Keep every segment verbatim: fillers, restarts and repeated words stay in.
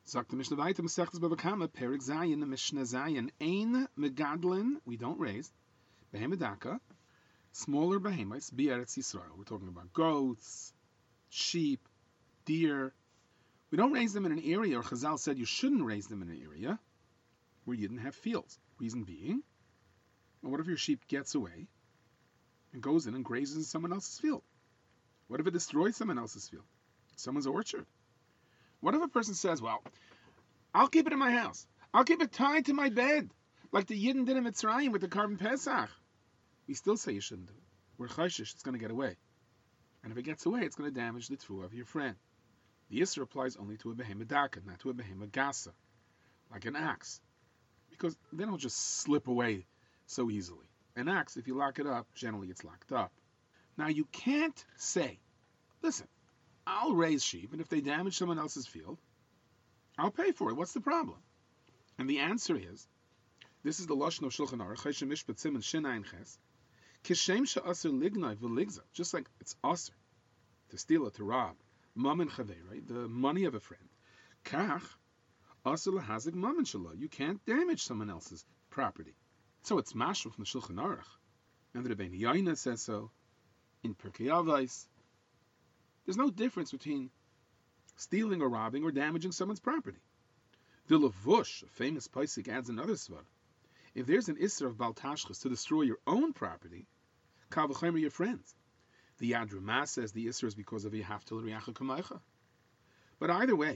Sagt the Mishnah weiter, Masechtas Bava Kama, Perik Zayin, the Mishnah Zayin, Ein Megadlin, we don't raise, Behemedaka, smaller behemoths, B'Eretz Yisrael. We're talking about goats, sheep, deer. We don't raise them in an area, or Chazal said you shouldn't raise them in an area where you didn't have fields. Reason being, well, what if your sheep gets away and goes in and grazes in someone else's field? What if it destroys someone else's field? Someone's orchard? What if a person says, well, I'll keep it in my house. I'll keep it tied to my bed, like the Yidden did in Mitzrayim with the carbon Pesach. We still say you shouldn't do it. We're chayshish, it's going to get away. And if it gets away, it's going to damage the tefillah of your friend. The Yisr applies only to a behemoth daka, not to a behemoth gasa, like an axe. Because they don't just slip away so easily. An axe, if you lock it up, generally it's locked up. Now you can't say, listen, I'll raise sheep, and if they damage someone else's field, I'll pay for it. What's the problem? And the answer is, this is the Lashon of Shulchan Aruch, Cheshem Mishpat Siman Shin Ayin Ches, Kishem she'aser lignai v'ligza, just like it's aser to steal it, to rob, mammon chavei, right? The money of a friend. Kach aser lahazik mammon shelo. You can't damage someone else's property. So it's mashal from the Shulchan Aruch, and the Rebbeinu Yaina says so in Pirkei Avos. There's no difference between stealing or robbing or damaging someone's property. The Lavush, a famous Paisik, adds another svar. If there's an Isser of Bal Tashchis to destroy your own property, Kal v'chomer your friends. The Yad Ramah says the Isser is because of Yehavtel Riacha Kamaycha. But either way,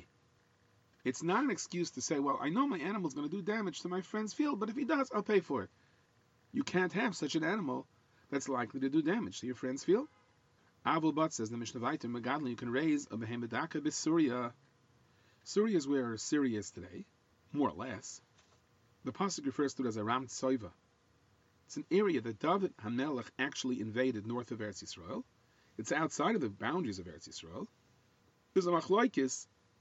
it's not an excuse to say, well, I know my animal's going to do damage to my friend's field, but if he does, I'll pay for it. You can't have such an animal that's likely to do damage to your friend's field. Avul Bat says the Mishnah Vayter, Megadlin, you can raise a behemoth daka b'Surya. Surya is where Syria is today, more or less. The pasuk refers to it as a Ram Tsoiva. It's an area that David HaMelech actually invaded north of Eretz Yisrael. It's outside of the boundaries of Eretz Yisrael. There's a machlokes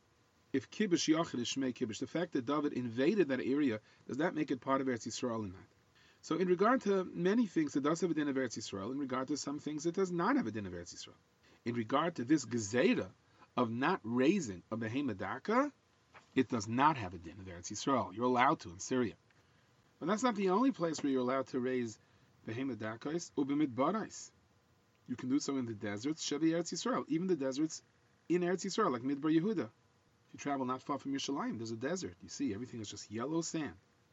if Kibbush Yachid is Shmei Kibbush. The fact that David invaded that area, does that make it part of Eretz Yisrael or not? So in regard to many things, it does have a din of Eretz Yisrael. In regard to some things, it does not have a din of Eretz Yisrael. In regard to this gezerah of not raising a behemoth daka, it does not have a din of Eretz Yisrael. You're allowed to in Syria. But that's not the only place where you're allowed to raise behemoth dakais, ubimid barais. You can do so in the deserts, Shevi Eretz Yisrael, even the deserts in Eretz Yisrael, like Midbar Yehuda. If you travel not far from Yerushalayim, there's a desert. You see, everything is just yellow sand.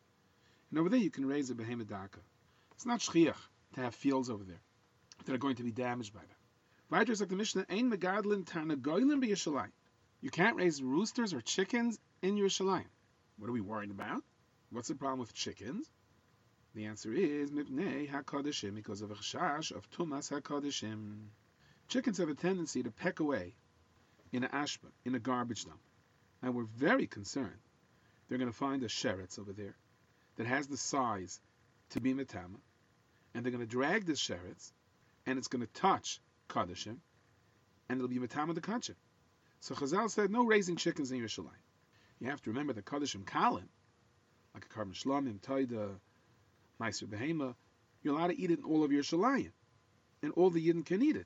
And over there you can raise a behemoth daka. It's not shchiach to have fields over there that are going to be damaged by that. Weiter like the Mishnah, Ein megadlin tarnagoylim b'Yerushalayim. You can't raise roosters or chickens in Yerushalayim. What are we worried about? What's the problem with chickens? The answer is mipnei hakodeshim, because of a chashash of tumas hakodeshim. Chickens have a tendency to peck away in an ashba, in a garbage dump. And we're very concerned they're going to find a sheretz over there that has the size to be metama, and they're going to drag this sheretz, and it's going to touch kadeshim, and it'll be metama the kachim. So Chazal said, no raising chickens in Yerushalayim. You have to remember the kadeshim kalim, like a carbon shlamim, taida, meiser behema, you're allowed to eat it in all of Yerushalayim, and all the yidden can eat it.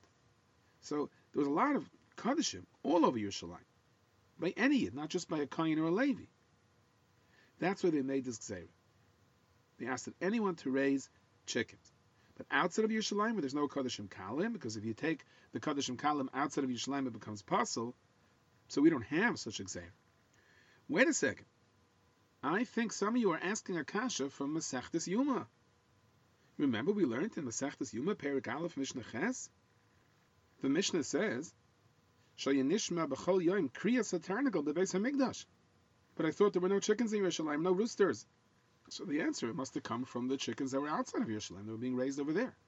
So there was a lot of kadeshim all over Yerushalayim, by any yid, not just by a kohen or a levi. That's why they made this gzeira. They asked anyone to raise chickens. But outside of Yerushalayim, where there's no Kadeshim Kalim, because if you take the Kadeshim Kalim outside of Yerushalayim, it becomes puzzle. So we don't have such a gzeira. Wait a second. I think some of you are asking a kasha from Masechtas Yuma. Remember we learned in Masechtas Yuma, Perik Aleph Mishnah Ches? The Mishnah says, Shayanishma b'chol yoim kriyas hatarnagol bebeis hamikdash. But I thought there were no chickens in Yerushalayim, no roosters. So the answer must have come from the chickens that were outside of Yerushalayim. They were being raised over there.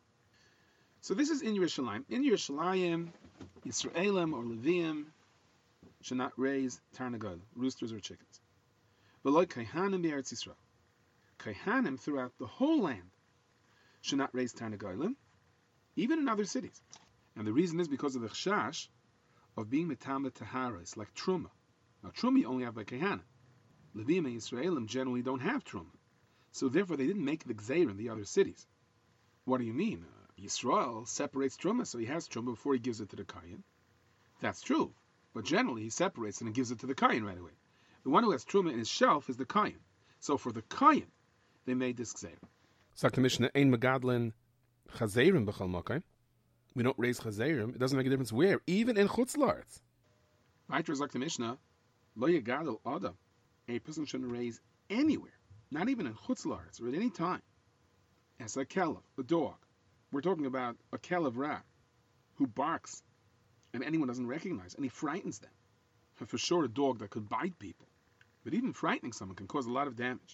So this is in Yerushalayim. In Yerushalayim, Yisraelim or Leviim should not raise tarnagolim, roosters or chickens. But like Kaihanim Eretz Yisrael, Kaihanim throughout the whole land should not raise tarnagolim, even in other cities. And the reason is because of the chashash of being metama taharis, like truma. Now truma you only have by Kaihanim. Leviim and Yisraelim generally don't have truma. So therefore they didn't make the gzeir in the other cities. What do you mean? Uh, Yisrael separates truma, so he has truma before he gives it to the kohen. That's true. But generally he separates and he gives it to the kohen right away. The one who has truma in his shelf is the kohen. So for the kohen, they made this gzeira. Sagt the Mishnah, Ein Megadlin Chazerim B'chal Makai. We don't raise Chazerim. It doesn't make a difference where, even in Chutz La'aretz. Weiter sagt the Mishnah, Lo Yegadol Adam. A person shouldn't raise anywhere, not even in Chutz La'aretz or at any time, as a kelev, a dog. We're talking about a kelev ra, who barks, and anyone doesn't recognize, and he frightens them. And for sure, a dog that could bite people, but even frightening someone can cause a lot of damage.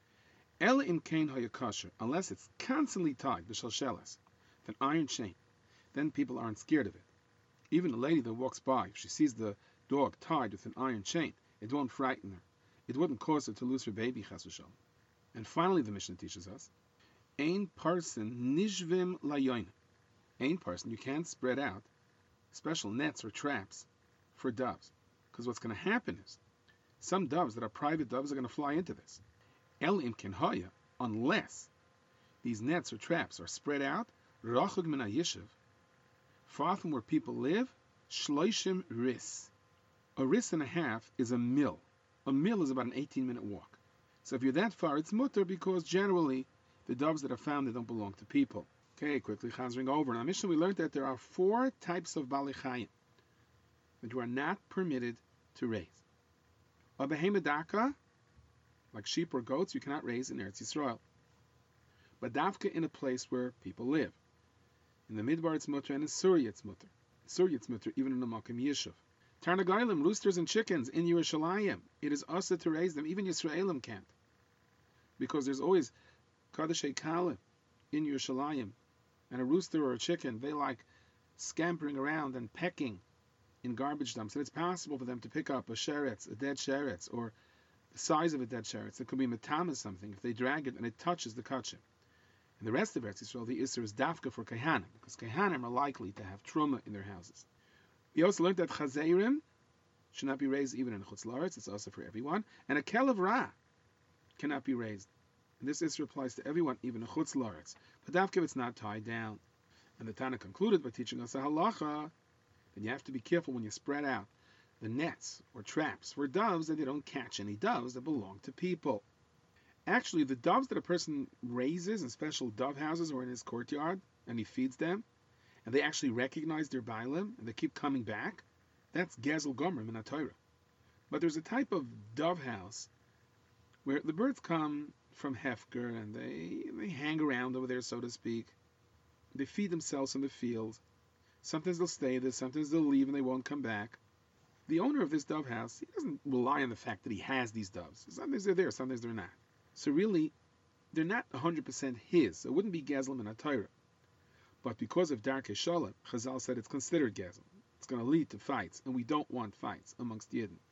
Ela im kain hayakasher, unless it's constantly tied, b'shalshelas, with an iron chain, then people aren't scared of it. Even a lady that walks by, if she sees the dog tied with an iron chain, it won't frighten her. It wouldn't cause her to lose her baby, chas v'shalom. And finally, the Mishnah teaches us, ein parson nishvim layoin. Ein parson, you can't spread out special nets or traps for doves. Because what's going to happen is, some doves that are private doves are going to fly into this. El im ken haya, unless these nets or traps are spread out, rachug min hayishuv, far from where people live, shloishim ris. A ris and a half is a mil. A mil is about an eighteen minute walk. So if you're that far, it's mutter, because generally the doves that are found, they don't belong to people. Okay, quickly, chazring over. In our Mishnah, we learned that there are four types of balei chayim that you are not permitted to raise. A behemedaka, like sheep or goats, you cannot raise in Eretz Yisrael. But dafka in a place where people live. In the Midbar it's mutter, and in Surya it's mutter. Surya it's mutter, even in the Makom Yishuv. Tarnagailim, roosters and chickens in Yerushalayim, it is asa to raise them. Even Yisraelim can't. Because there's always Kadeshei Kalim in Yerushalayim. And a rooster or a chicken, they like scampering around and pecking in garbage dumps. And it's possible for them to pick up a sheretz, a dead sheretz, or the size of a dead sheretz. It could be matam or something. If they drag it and it touches the kachim. In the rest of Eretz Yisrael, the Isser is dafka for Kehanim, because Kehanim are likely to have truma in their houses. We also learned that Chazeirim should not be raised even in Chutz La'aretz. It's also for everyone. And a Kelev Ra cannot be raised. And this Isser applies to everyone, even in Chutz La'aretz. But dafka if it's not tied down. And the Tana concluded by teaching us a halacha, that you have to be careful when you spread out the nets or traps for doves, that they don't catch any doves that belong to people. Actually, the doves that a person raises in special dove houses or in his courtyard, and he feeds them, and they actually recognize their bailim, and they keep coming back, that's gezel gomer min haTorah. But there's a type of dove house where the birds come from Hefker, and they, they hang around over there, so to speak. They feed themselves in the field. Sometimes they'll stay there, sometimes they'll leave and they won't come back. The owner of this dove house, he doesn't rely on the fact that he has these doves. Sometimes they're there, sometimes they're not. So really, they're not one hundred percent his. So it wouldn't be Gezel min haTorah. But because of Darkei Shalom, Chazal said it's considered Gezel. It's going to lead to fights, and we don't want fights amongst Yidden.